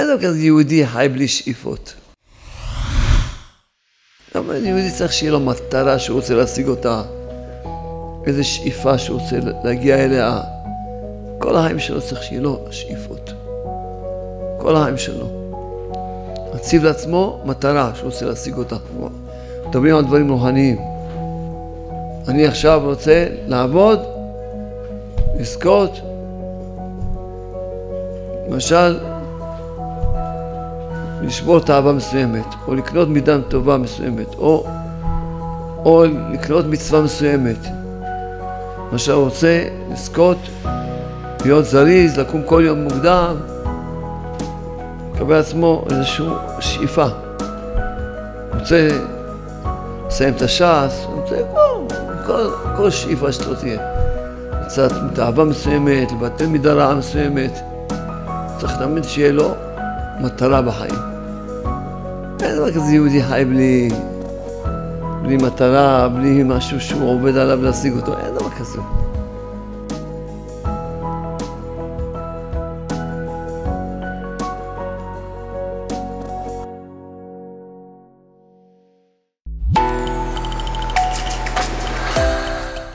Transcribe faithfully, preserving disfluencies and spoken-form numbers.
אין דבר כזה יהודי חי בלי שאיפות. אבל יהודי צריך שיהיה לו מטרה שהוא רוצה להשיג אותה, איזו שאיפה שהוא רוצה להגיע אליה. כל החיים שלו צריך שיהיה לו שאיפות. כל החיים שלו. מציב לעצמו מטרה שהוא רוצה להשיג אותה. מדברים על דברים רוחניים. אני עכשיו רוצה לעבוד, לזכות, למשל, לשבור תאווה מסוימת, או לקנות מידה טובה מסוימת, או, או לקנות מצווה מסוימת. למשל, הוא רוצה לזכות, להיות זריז, לקום כל יום מוקדם, לקבל עצמו איזושהי שאיפה. הוא רוצה לסיים את הש"ס, הוא רוצה כל, כל, כל שאיפה שלו תהיה. קצת מתאווה מסוימת, לבטל מידה רעה מסוימת. צריך תמיד שיהיה לו מטרה בחיים. אין דבר כזה יהודי חי בלי, בלי מטרה, בלי משהו שהוא עובד עליו להשיג אותו. אין דבר כזה.